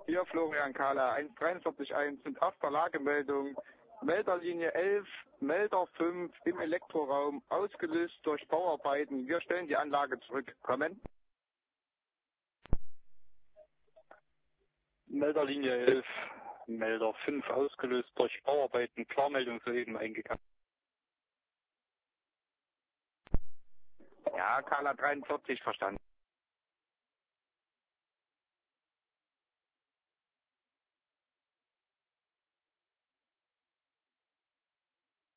Hier Florian Kahler 1411 mit erster Lagemeldung. Melderlinie 11, Melder 5 im Elektroraum, ausgelöst durch Bauarbeiten. Wir stellen die Anlage zurück. Kommen. Melderlinie 11, Melder 5 ausgelöst durch Bauarbeiten. Klarmeldung soeben eingegangen. Ja, Kahler 43 verstanden.